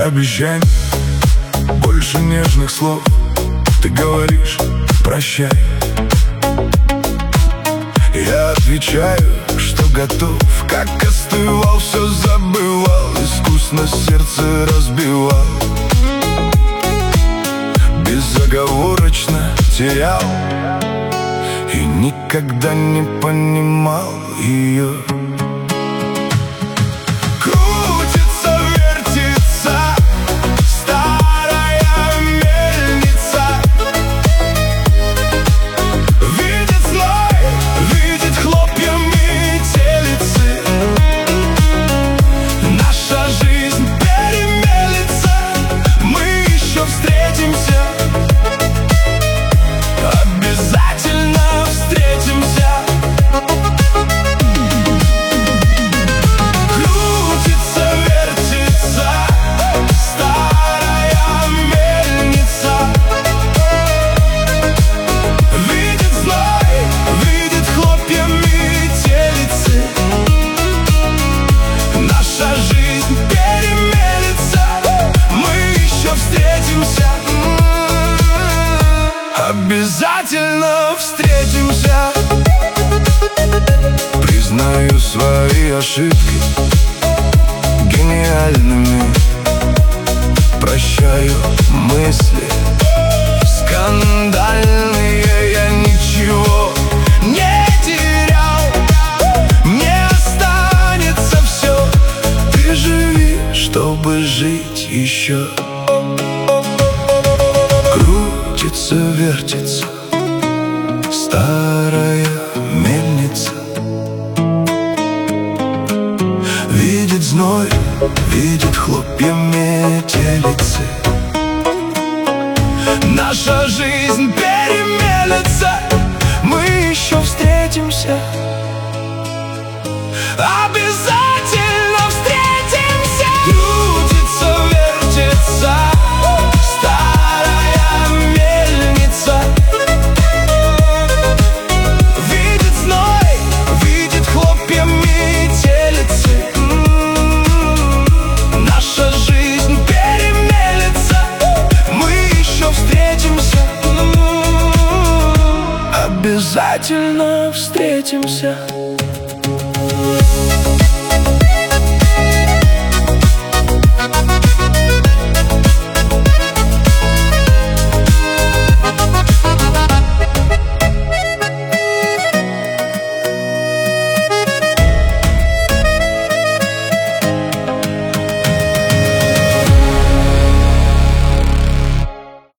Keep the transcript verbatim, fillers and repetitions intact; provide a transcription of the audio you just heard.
обещаний, больше нежных слов. Ты говоришь прощай, я отвечаю, что готов. Как остывал, все забывал, искусно сердце разбивал, безоговорочно терял и никогда не понимал ее. Крутится, вертится старая мельница, видит зной, видит хлопьями телицы. Наша жизнь перемелется, мы еще встретимся, обязательно встретимся. Крутится, вертится старая мельница, видит зной, видит хлопьями телицы. Наша жизнь перемелется, мы еще встретимся, обязательно встретимся. Признаю свои ошибки гениальными, прощаю мысли скандальные. Я ничего не терял, мне останется все. Ты живи, чтобы жить еще. Крутится, вертится старая мельница, видит зной, видит хлопьями телицы. Наша жизнь перемелется, мы еще встретимся, обязательно встретимся. Крутится, вертится старая мельница, видит зной, видит хлопьями телицы. Наша жизнь перемелется, мы еще встретимся, обязательно встретимся.